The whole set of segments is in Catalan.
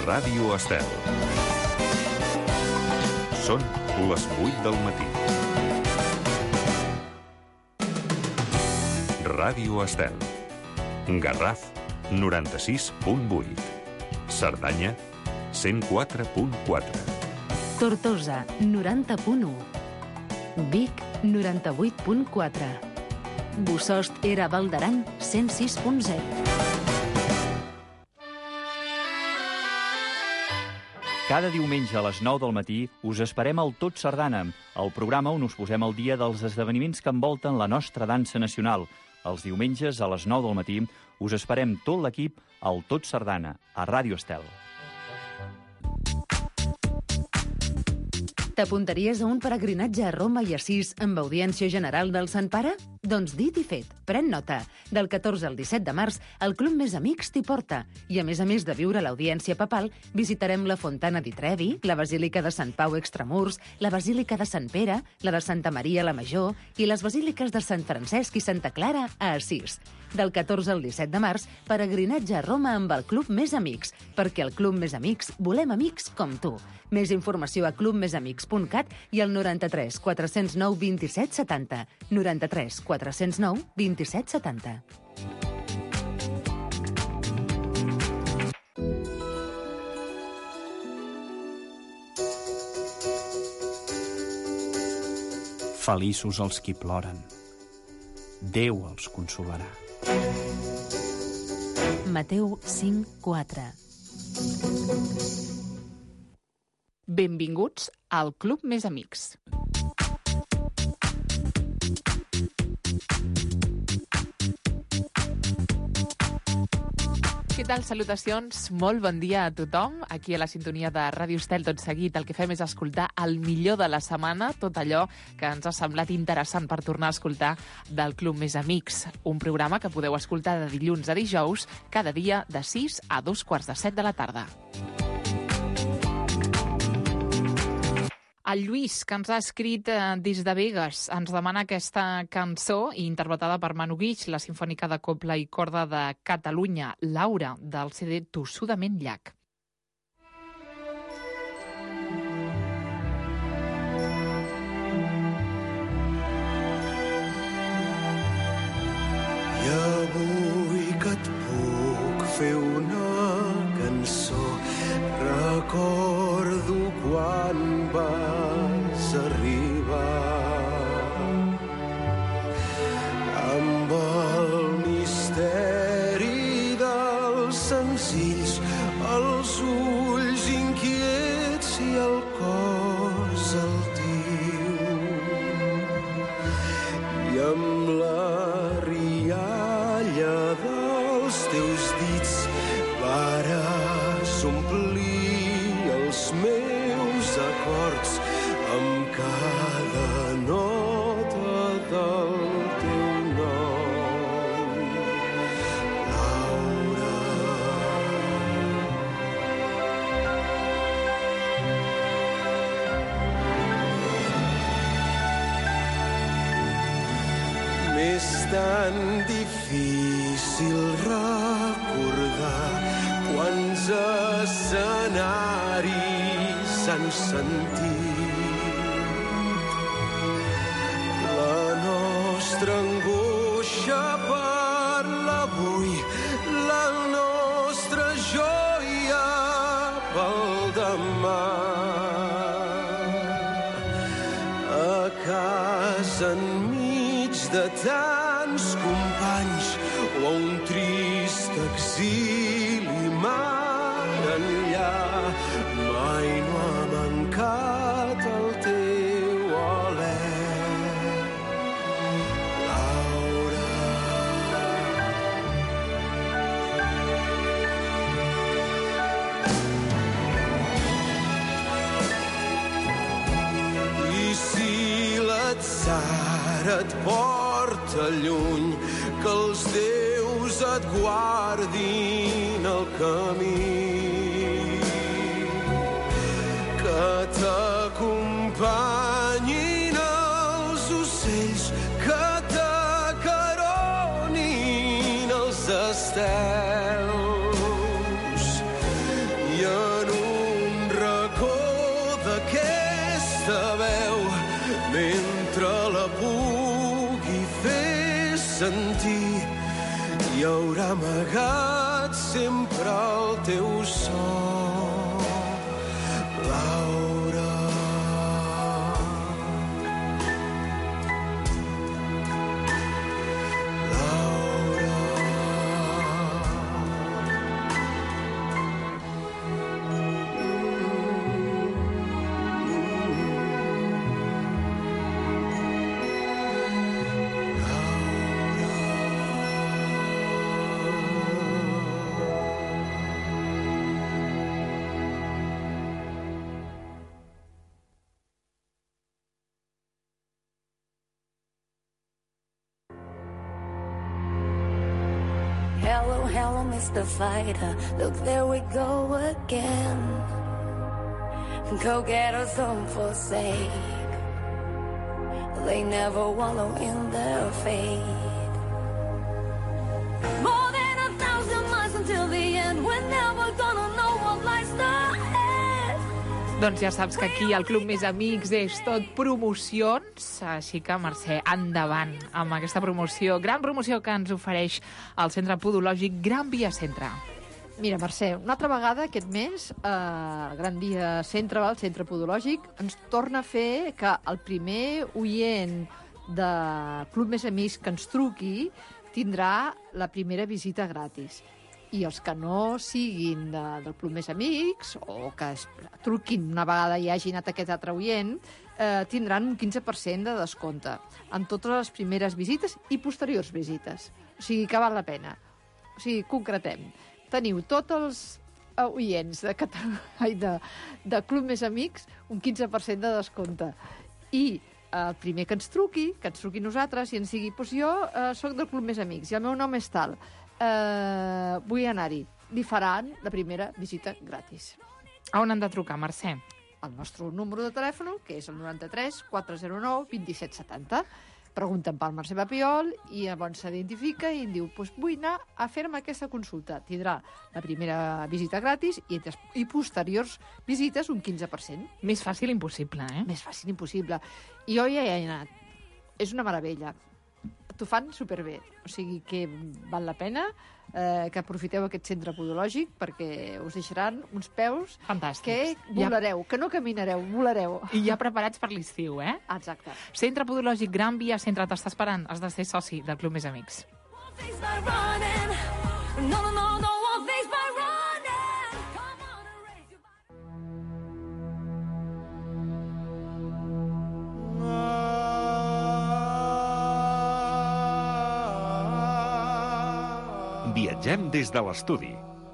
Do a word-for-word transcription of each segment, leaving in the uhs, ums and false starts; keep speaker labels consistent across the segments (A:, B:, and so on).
A: Ràdio Estel. Són les vuit del matí. Ràdio Estel. Garraf, noranta-sis punt vuit. Cerdanya, cent quatre punt quatre.
B: Tortosa, noranta punt u. Vic, noranta-vuit punt quatre. Bossòst Era Val d'Aran, cent sis punt zero.
C: Cada diumenge a les nou del matí us esperem al Tot Sardana, el programa on us posem al dia dels esdeveniments que envolten la nostra dansa nacional. Els diumenges a les nou del matí us esperem tot l'equip al Tot Sardana, a Ràdio Estel.
B: T'apuntaries a un peregrinatge a Roma i Assís amb audiència general del Sant Pare? Doncs dit i fet, pren nota. Del catorze al disset de març, el Club Més Amics t'hi porta. I a més a més de viure l'audiència papal, visitarem la Fontana di Trevi, la Basílica de Sant Pau Extramurs, la Basílica de Sant Pere, la de Santa Maria la Major i les basíliques de Sant Francesc i Santa Clara a Assís. Del catorze al disset de març, peregrinatge a Roma amb el Club Més Amics, perquè al Club Més Amics volem amics com tu. Més informació a club més amics punt cat i al noranta-tres quatre cents nou vint-i-set setanta. noranta-tres quatre cents nou vint-i-set setanta.
D: Feliços els qui ploren. Déu els consolarà.
B: Mateu cinc quatre.
E: Benvinguts al Club Més Amics. Què tal? Salutacions, molt bon dia a tothom. Aquí a la sintonia de Ràdio Estel, tot seguit, el que fem és escoltar el millor de la setmana, tot allò que ens ha semblat interessant per tornar a escoltar del Club Més Amics, un programa que podeu escoltar de dilluns a dijous, cada dia de sis a dos quarts de set de la tarda. El Lluís, que ens ha escrit eh, des de Begues, ens demana aquesta cançó interpretada per Manu Guix, la Simfònica de Cobla i Corda de Catalunya, Laura, del C D Tossudament Llac.
F: I avui que et puc fer una cançó, recordo quan vas arribar amb el misteri dels senzills, els ulls inquiets i el cos altiu, i amb la rialla dels teus dits vares omplir els meus acords amb cada nota del teu nom, Laura. M'és tan difícil recordar quants escenaris s'han sentit. La nostra angoixa per l'avui, la nostra joia pel demà. A casa enmig de tants companys o a un trist exili mar enllà, mai no ha mancat el teu alè, Laura. I si l'atzar et porta lluny, que els déus et guardin el camí, que t'acompanyin els ocells, que t'acaronin els estels, i en sentir. Hi haurà amagat sempre el teu so, Laura.
G: Hello, hello, Mister Fighter. Look, there we go again. Go-getters don't forsake. They never wallow in their fate. More than a thousand miles until the end. We're never gonna know what lies ahead.
E: Doncs ja saps que aquí al Club Més Amics és tot promocions, així que, Mercè, endavant amb aquesta promoció, gran promoció que ens ofereix el Centre Podològic Gran Via Centre.
H: Mira, Mercè, una altra vegada aquest mes, eh, el Gran Via Centre, el Centre Podològic, ens torna a fer que el primer oient de Club Més Amics que ens truqui tindrà la primera visita gratis. I els que no siguin de, del Club Més Amics o que es truquin una vegada i hagi anat aquest altre oient, eh, tindran un quinze per cent de descompte en totes les primeres visites i posteriors visites. O sigui que val la pena. O sigui, concretem. Teniu tots els oients de, Catalunya, de, de Club Més Amics un quinze per cent de descompte. I el primer que ens truqui, que ens truqui nosaltres i ens digui doncs jo eh, soc del Club Més Amics i el meu nom és tal, eh, vull anar-hi. Li faran la primera visita gratis.
E: A on han de trucar, Mercè?
H: El nostre número de telèfon, que és el noranta-tres quatre zero nou vint set setanta. Pregunten pel Mercè Papiol i llavors s'identifica i diu doncs vull anar a fer-me aquesta consulta. Tindrà la primera visita gratis i, i posteriors visites un quinze per cent.
E: Més fàcil impossible, eh?
H: Més fàcil impossible. I jo ja hi he anat. És una meravella. T'ho fan superbé. O sigui que val la pena eh, que aprofiteu aquest centre podològic perquè us deixaran uns peus
E: fantàstics.
H: Que volareu, ja... que no caminareu, volareu.
E: I ja preparats per l'estiu, eh?
H: Exacte.
E: Centre Podològic Gran Via Centre t'està esperant. Has de ser soci del Club Més Amics. No, no, no, no,
A: Viatgem des de l'estudi.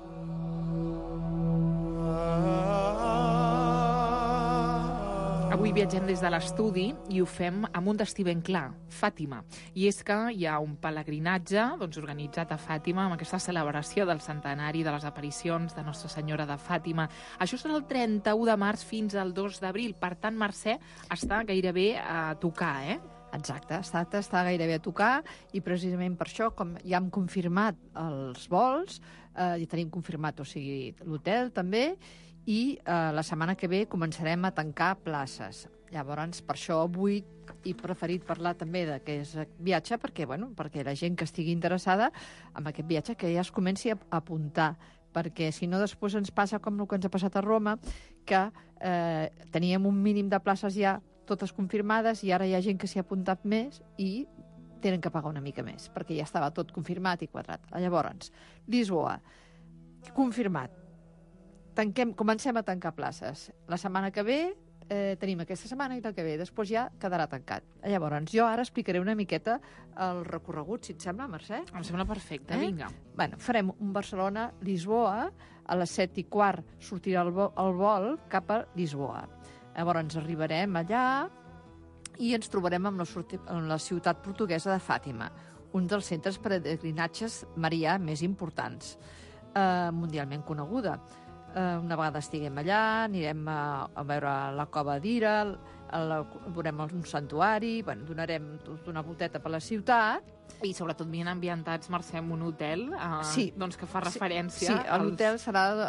E: Avui viatgem des de l'estudi i ho fem amb un destí ben clar, Fàtima. I és que hi ha un pelegrinatge doncs, organitzat a Fàtima amb aquesta celebració del centenari de les aparicions de Nostra Senyora de Fàtima. Això serà el trenta-u de març fins al dos d'abril. Per tant, Mercè, està gairebé a tocar, eh?
H: Exacte, està, està gairebé a tocar i precisament per això, com ja hem confirmat els vols, eh, ja tenim confirmat, o sigui, l'hotel també, i eh, la setmana que ve començarem a tancar places. Llavors, per això avui he preferit parlar també d'aquest viatge, perquè, bueno, perquè la gent que estigui interessada en aquest viatge que ja es comenci a apuntar, perquè si no després ens passa com el que ens ha passat a Roma, que eh, teníem un mínim de places ja totes confirmades i ara hi ha gent que s'hi ha apuntat més i tenen que pagar una mica més, perquè ja estava tot confirmat i quadrat. Llavors, Lisboa, confirmat. Tanquem, comencem a tancar places. La setmana que ve eh, tenim aquesta setmana i la que ve, després ja quedarà tancat. Llavors, jo ara explicaré una miqueta el recorregut, si et sembla, Mercè?
E: Em sembla perfecte, eh? Vinga.
H: Bueno, farem un Barcelona-Lisboa, a les set i quart sortirà el vol, el vol cap a Lisboa. Llavors ens arribarem allà i ens trobarem amb la, amb la ciutat portuguesa de Fàtima, un dels centres peregrinatges marià més importants, eh, mundialment coneguda. Eh, una vegada estiguem allà, anirem a, a veure la cova d'Ira, la, veurem un santuari, bueno, donarem una volteta per la ciutat.
E: I sobretot ben ambientats, Mercè, en un hotel eh,
H: sí.
E: doncs que fa referència...
H: Sí, sí l'hotel als... serà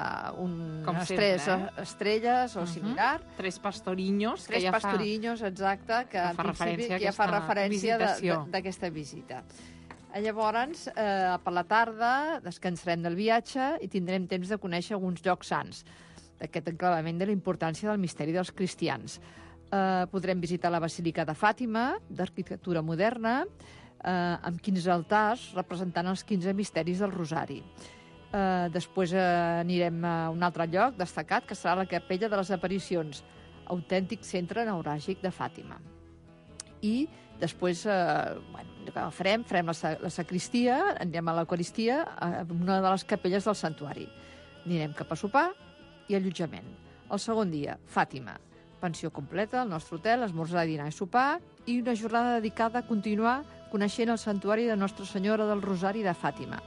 H: d'unes tres eh? estrelles o uh-huh. similar.
E: Tres pastorinhos.
H: Tres
E: que ja
H: pastorinhos,
E: fa...
H: exacte, que, que en principi ja fa referència d'aquesta visita. Llavors, eh, per la tarda, descansarem del viatge i tindrem temps de conèixer alguns llocs sants d'aquest enclavament de la importància del misteri dels cristians. Eh, podrem visitar la Basílica de Fàtima, d'arquitectura moderna, eh, amb quinze altars representant els quinze misteris del Rosari. Eh, després eh, anirem a un altre lloc destacat, que serà la Capella de les Aparicions, autèntic centre neuràgic de Fàtima. I després, eh, bueno, que farem, farem la, la sacristia, anirem a l'Eucaristia, a una de les capelles del santuari. Anirem cap a sopar i allotjament. El segon dia, Fàtima, pensió completa al nostre hotel, esmorzar, dinar i sopar, i una jornada dedicada a continuar coneixent el santuari de Nostra Senyora del Rosari de Fàtima.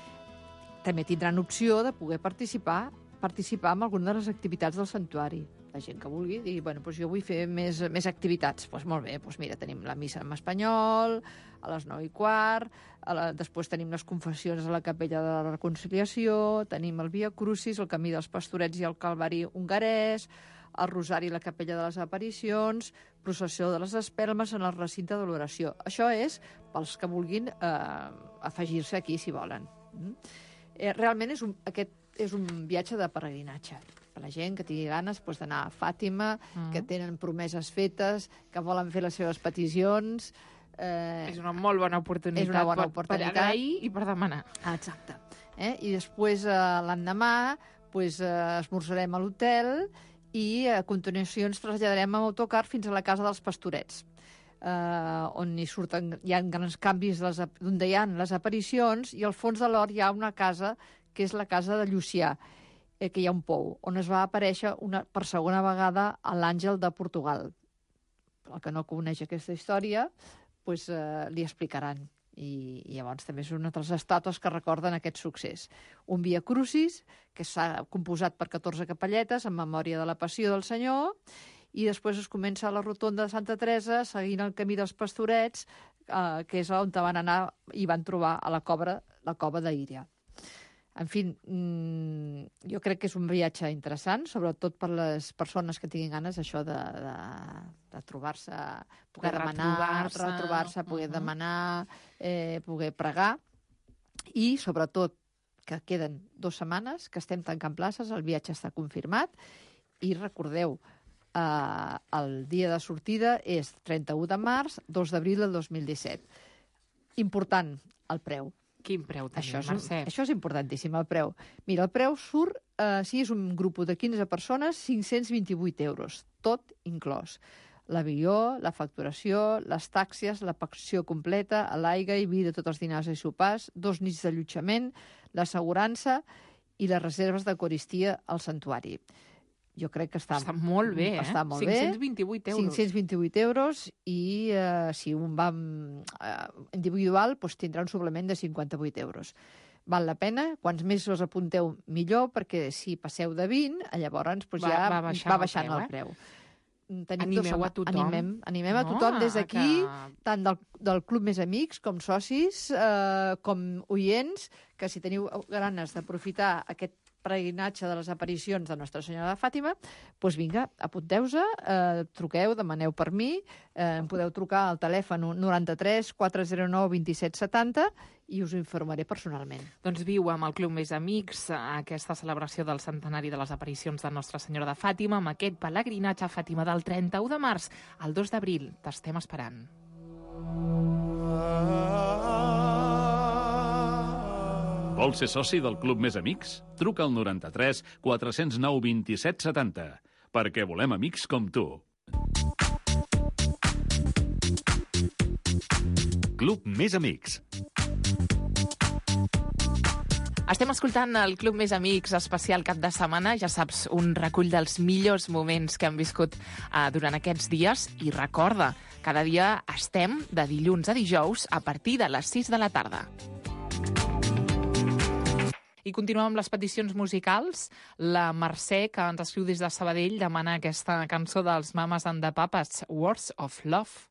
H: També tindran opció de poder participar participar en alguna de les activitats del santuari. La gent que vulgui dir, bueno, doncs jo vull fer més, més activitats. Doncs molt bé, doncs mira, tenim la missa en espanyol, a les nou i quart, a la, després tenim les confessions a la Capella de la Reconciliació, tenim el Via Crucis, el Camí dels Pastorets i el Calvari hongarès, el Rosari i la Capella de les Aparicions, processió de les espelmes en el recinte de l'oració. Això és pels que vulguin eh, afegir-se aquí, si volen. Mm? Eh, realment és un, aquest és un viatge de peregrinatge per la gent que tingui ganes doncs, d'anar a Fàtima, mm. que tenen promeses fetes, que volen fer les seves peticions.
E: Eh, és una molt bona oportunitat,
H: és una bona
E: per,
H: oportunitat.
E: per agrair i per demanar.
H: Ah, exacte. Eh? I després, eh, l'endemà, doncs, eh, esmorzarem a l'hotel i a continuació ens traslladarem amb autocar fins a la Casa dels Pastorets, eh, on hi surten, hi ha grans canvis les, on hi ha les aparicions, i al fons de l'hort hi ha una casa que és la casa de Llucià, eh, que hi ha un pou, on es va aparèixer una, per segona vegada a l'Àngel de Portugal. El que no coneix aquesta història, doncs, eh, li explicaran. I, I llavors també són altres estàtues que recorden aquest succés. Un Via Crucis, que s'ha composat per catorze capelletes en memòria de la Passió del Senyor, i després es comença a la rotonda de Santa Teresa, seguint el camí dels Pastorets, eh, que és on van anar i van trobar a la cova, la cova d'Íria. En fi, mmm, jo crec que és un viatge interessant, sobretot per les persones que tinguin ganes això de, de, de trobar-se, poder
E: de
H: demanar,
E: retrobar-se,
H: retrobar-se poder
E: uh-huh.
H: demanar, eh, poder pregar, i sobretot que queden dues setmanes, que estem tancant places, el viatge està confirmat, i recordeu, eh, el dia de sortida és trenta-u de març, dos d'abril del dos mil disset. Important, el preu.
E: Quin preu tenim,
H: això és,
E: Mercè?
H: Això és importantíssim, el preu. Mira, el preu surt, eh, si és un grup de quinze persones, cinc-cents vint-i-vuit euros, tot inclòs. L'avió, la facturació, les tàxies, la pensió completa, l'aigua i vi de tots els dinars i sopars, dos nits d'allotjament, l'assegurança i les reserves d'eucaristia al santuari. Jo crec que està...
E: Està molt bé, eh?
H: Està molt
E: cinc-cents vint-i-vuit euros.
H: cinc-cents vint-i-vuit euros i eh, si un va eh, individual doncs tindrà un suplement de cinquanta-vuit euros. Val la pena, quants més us apunteu millor, perquè si passeu de vint, llavors doncs,
E: va,
H: ja
E: va baixant,
H: va baixant el preu.
E: Eh?
H: Tenim
E: Animeu
H: dos...
E: a tothom.
H: Animem, animem a
E: no,
H: tothom des d'aquí,
E: que...
H: tant del, del Club Més Amics com socis, eh, com oients, que si teniu ganes d'aprofitar aquest peregrinatge de les aparicions de Nostra Senyora de Fàtima, doncs vinga, apunteu-se, eh, truqueu, demaneu per mi, eh, em podeu trucar al telèfon noranta-tres quatre zero nou vint-i-set setanta i us informaré personalment.
E: Doncs viu amb el Club Més Amics aquesta celebració del centenari de les aparicions de Nostra Senyora de Fàtima, amb aquest pelegrinatge a Fàtima del trenta-u de març al dos d'abril. T'estem esperant.
I: Vols ser soci del Club Més Amics? Truca al noranta-tres quatre zero nou vint-i-set setanta, perquè volem amics com tu.
A: Club Més Amics.
E: Estem escoltant el Club Més Amics especial cap de setmana, ja saps, un recull dels millors moments que hem viscut uh, durant aquests dies. I recorda, cada dia estem de dilluns a dijous a partir de les sis de la tarda. I continuem amb les peticions musicals. La Mercè, que ens escriu des de Sabadell, demana aquesta cançó dels Mamas and the Papas, Words of Love.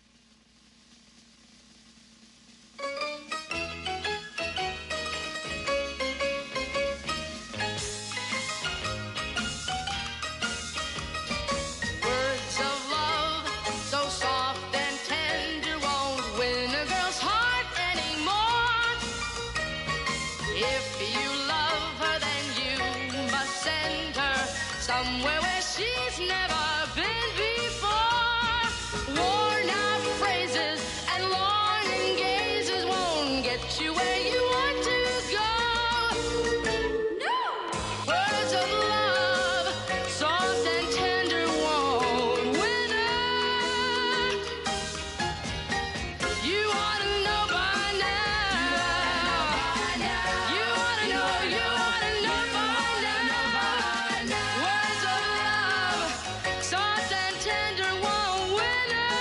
G: Somewhere where she's never been before. Worn out phrases and longing gazes won't get you where you want to go. No! Words of love, soft and tender, won't win her. You ought to know by now. You ought to know, you ought to know by now. Words of love, soft and tender, won't win her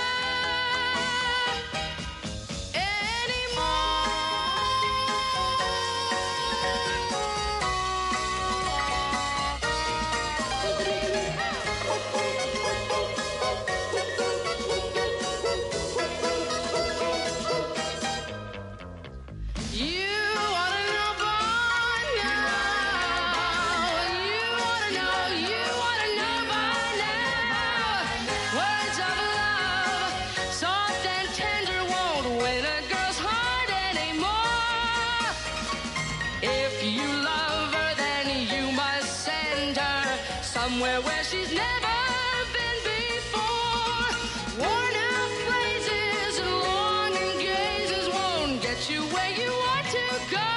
G: You ought to know by now. You ought to know, you ought to know by now. Words of love, soft and tender, won't win a girl's heart anymore. If you love her, then you must send her somewhere where she's never been before. Worn out phrases and longing gazes won't get you where you want to go.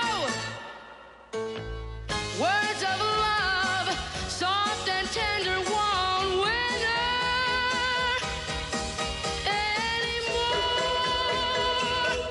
G: Words of love, soft and tender, won't win her anymore.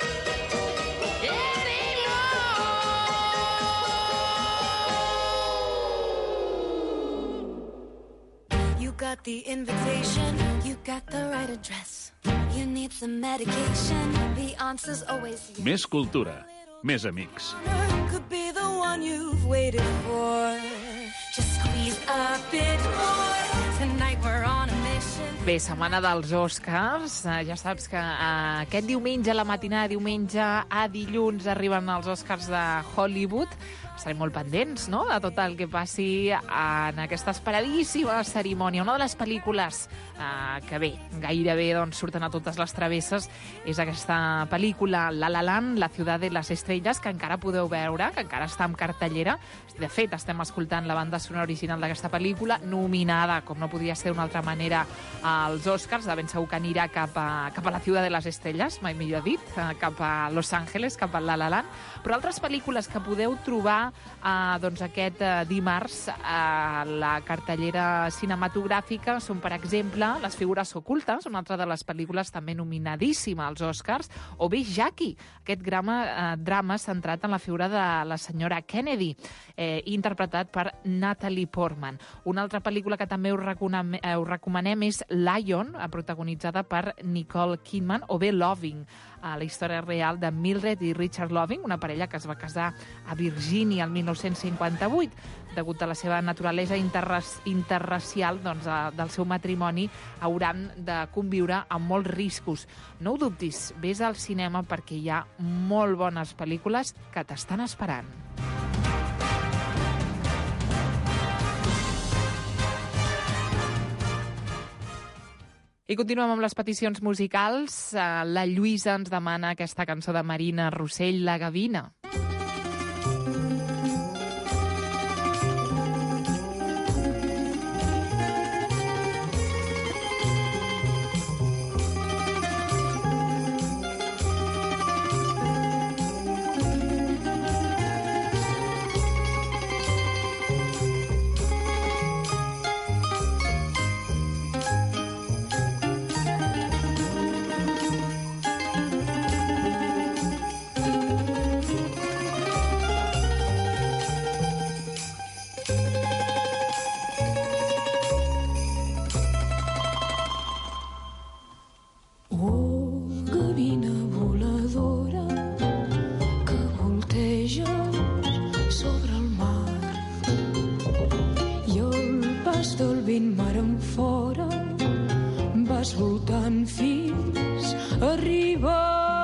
G: Anymore.
J: You got the invitation, you got the right address. You need some medication, the answer's always yes.
I: Més cultura, més amics.
J: Could be the one you've waited for. Just squeeze a bit more. Tonight we're on a mission.
E: Bé, setmana dels Oscars. Eh, Ja saps que eh, aquest diumenge, a la matinada de diumenge a dilluns, arriben els Oscars de Hollywood. Estarem molt pendents, no?, de tot el que passi en aquesta esperadíssima cerimònia. Una de les pel·lícules eh, que, bé, gairebé doncs, surten a totes les travesses és aquesta pel·lícula La La Land, La ciudad de las estrellas, que encara podeu veure, que encara està en cartellera. De fet, estem escoltant la banda sonora original d'aquesta pel·lícula, nominada, com no podia ser d'una altra manera, als Oscars. De ben segur que anirà cap a, cap a la ciudad de las estrellas, mai millor dit, eh, cap a Los Angeles, cap a La La Land. Però altres pel·lícules que podeu trobar eh, doncs aquest eh, dimarts a la cartellera cinematogràfica són, per exemple, Les figures ocultes, una altra de les pel·lícules també nominadíssima als Oscars, o bé Jackie, aquest drama, eh, drama centrat en la figura de la senyora Kennedy, eh, interpretat per Natalie Portman. Una altra pel·lícula que també us recomanem, eh, us recomanem és Lion, eh, protagonitzada per Nicole Kidman, o bé Loving, a la història real de Mildred i Richard Loving, una parella que es va casar a Virgínia el mil nou-cents cinquanta-vuit. Degut a la seva naturalesa interrac interracial, doncs, a, del seu matrimoni, hauran de conviure amb molts riscos. No ho dubtis, vés al cinema perquè hi ha molt bones pel·lícules que t'estan esperant. I continuem amb les peticions musicals. La Lluïsa ens demana aquesta cançó de Marina Rossell, La Gavina.
J: pas del vent mar enfora vas voltant fins a arribar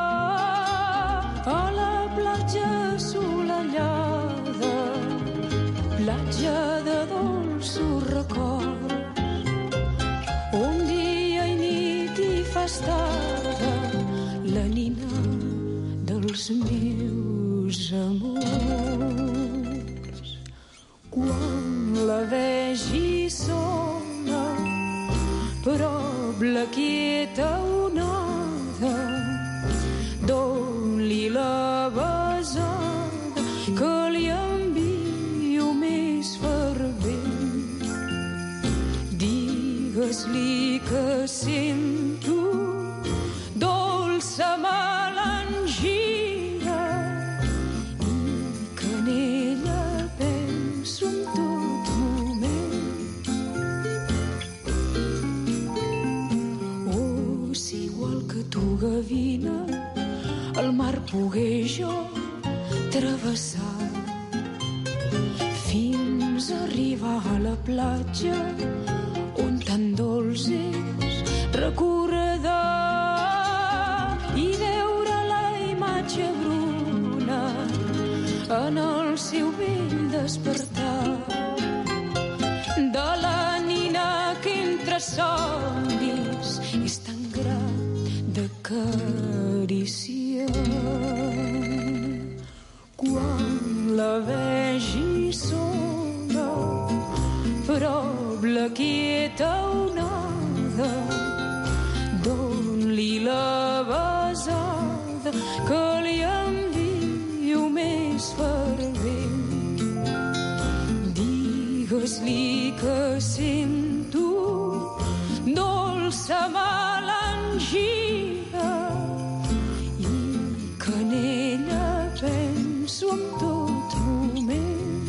J: a la platja assolellada, platja de dolços records, on dia i nit hi fa estada la nina dels meus amors. Quan la vegi sola, prop la quieta onada, doni-li la besada que li envio més fervent. Digues-li que sento dolça melangia i que en ella penso en tot moment. Oh, si igual que tu, gavina, el mar pogué jo travessar fins a arribar a la platja on tan dolç és recordar i veure la imatge bruna en el seu vell despertar de la nina que entre somnis és tan grat d'acariciar. Quan la vegi sola, prop la quieta onada, don-li la besada que li envio més fervent. Digues-li que sento dolça melangia i que en ella penso en tot moment.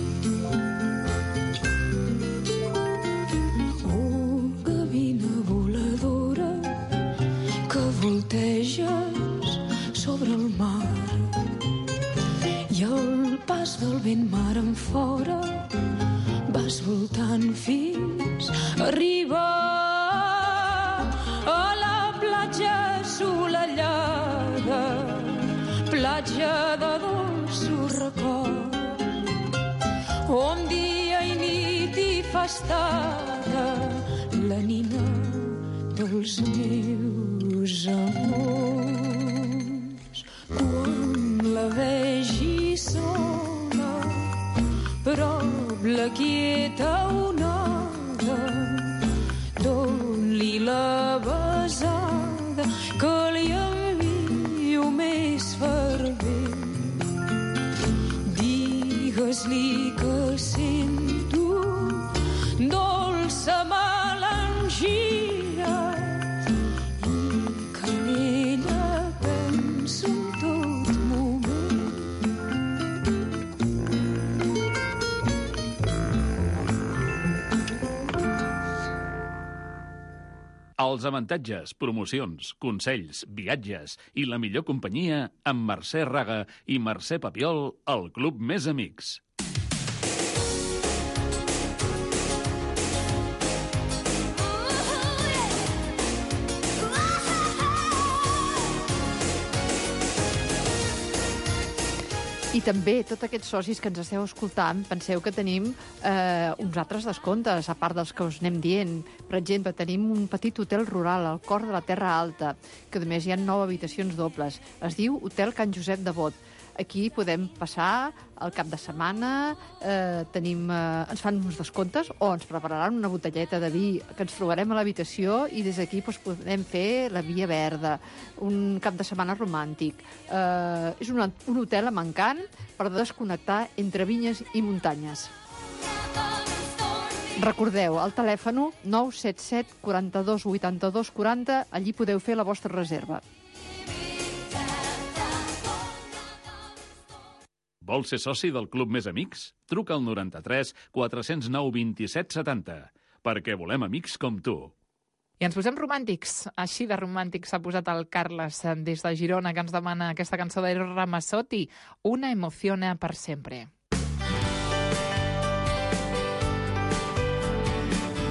J: Oh, gavina voladora que volteges sobre el mar i al pas del vent mar enfora vas voltant fins a arribar a la platja assolellada, platja de dolços records, on dia i nit hi fa estada la nina dels meus amors. Quan la vegi sola, prop la quieta onada, don-li la besada que li envio més fervent. Digues-li que sento dolça melangia i que en ella penso en tot moment.
I: Els avantatges, promocions, consells, viatges i la millor companyia amb Mercè Raga i Mercè Papiol al Club Més Amics.
H: I també, tots aquests socis que ens esteu escoltant, penseu que tenim eh, uns altres descomptes, a part dels que us anem dient. Per exemple, tenim un petit hotel rural al cor de la Terra Alta, que a més hi ha nou habitacions dobles. Es diu Hotel Can Josep de Bot. Aquí podem passar el cap de setmana, eh, tenim, eh, ens fan uns descomptes o ens prepararan una botelleta de vi que ens trobarem a l'habitació i des d'aquí doncs, podem fer la via verda, un cap de setmana romàntic. Eh, és un, un hotel amb encant per desconnectar entre vinyes i muntanyes. Recordeu, el telèfon nou set set quaranta-dos vuitanta-dos quaranta, allí podeu fer la vostra reserva.
I: Vols ser soci del Club Més Amics? Truca al noranta-tres quatre-cents nou vint-i-set setanta, perquè volem amics com tu.
E: I ens posem romàntics. Així de romàntic s'ha posat el Carles des de Girona, que ens demana aquesta cançó d'Eros Ramazzotti, Una emociona per sempre.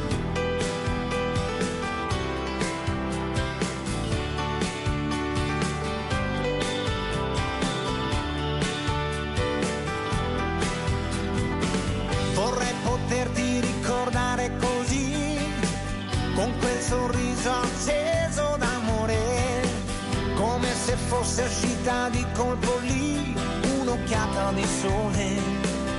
F: poterti ricordare così, con quel sorriso acceso d'amore, come se fosse uscita di colpo lì un'occhiata di sole.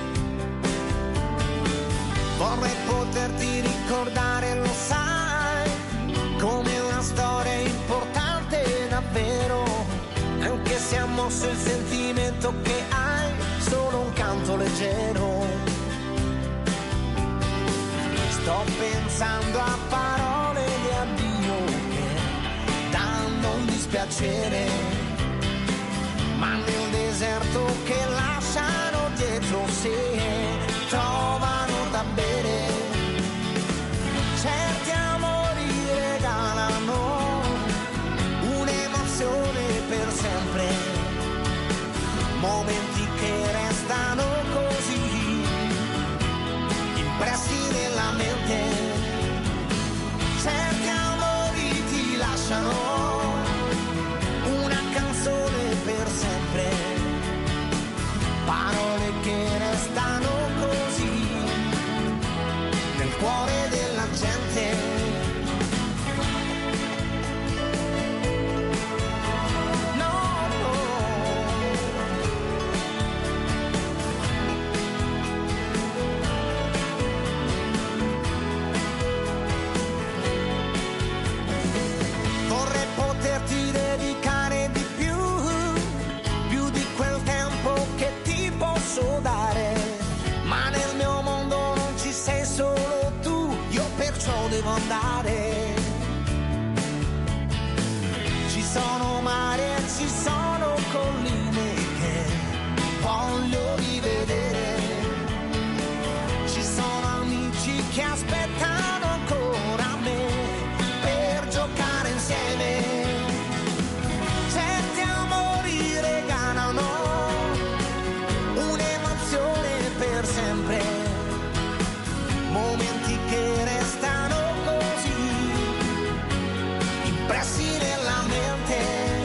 F: Vorrei poterti ricordare, lo sai, come una storia importante davvero, anche se ha mosso il sentimento che hai, solo un canto leggero. Sto pensando a parole di addio che danno un dispiacere, ma nel deserto che lasciano dietro sé trovano da bere. Certi amori regalano un'emozione per sempre, momenti che restano così impressi nella mente. Certi amori ti lasciano una canzone per sempre, parole che restano così nel cuore della gente. Devo andare. Ci sono mari e ci sono colline che voglio rivedere. Ci sono amici che aspettano ancora me per giocare insieme. Certi amori regalano un'emozione per sempre, momenti che restano impressi nella mente.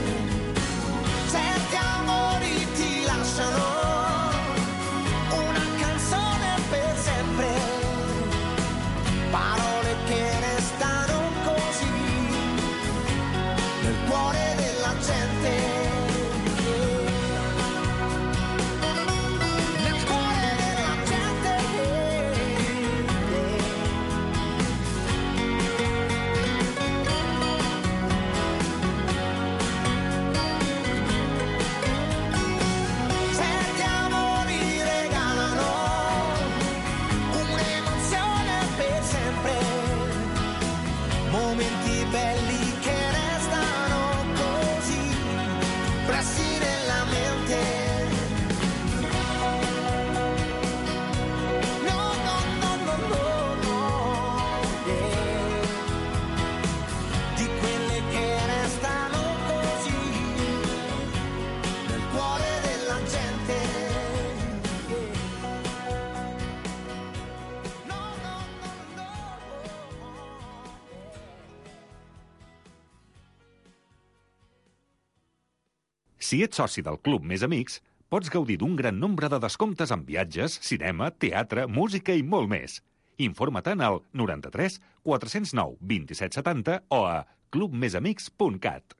F: Certi amori ti lasciano una canzone per sempre, parole che restano così nel cuore della gente. Nel cuore della gente. Momenti belli che restano così pressi nella mente. No, no, no, no, no, no, yeah. Di quelle che restano così nel cuore della gente. No, no, no, no.
A: Si ets soci del Club Més Amics, pots gaudir d'un gran nombre de descomptes en viatges, cinema, teatre, música i molt més. Informa-te'n al noranta-tres quatre-cents nou vint-i-set setanta o a club més amics punt cat.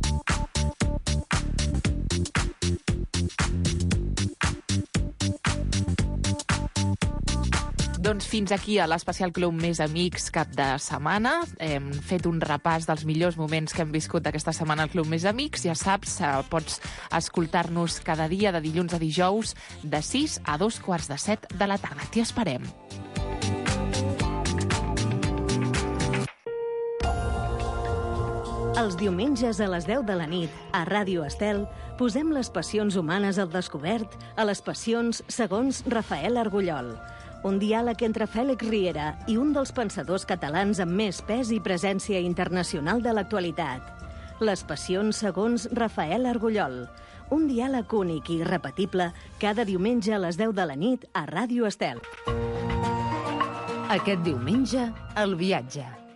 E: Doncs fins aquí a l'especial Club Més Amics cap de setmana. Hem fet un repàs dels millors moments que hem viscut aquesta setmana al Club Més Amics. Ja saps, pots escoltar-nos cada dia de dilluns a dijous de sis a dos quarts de set de la tarda. T'hi esperem.
K: Els diumenges a les deu de la nit, a Ràdio Estel, posem les passions humanes al descobert a les passions segons Rafael Argullol. Un diàleg entre Fèlix Riera i un dels pensadors catalans amb més pes i presència internacional de l'actualitat. Les passions segons Rafael Argullol. Un diàleg únic i irrepetible cada diumenge a les deu de la nit a Ràdio Estel.
B: Aquest diumenge, El viatge.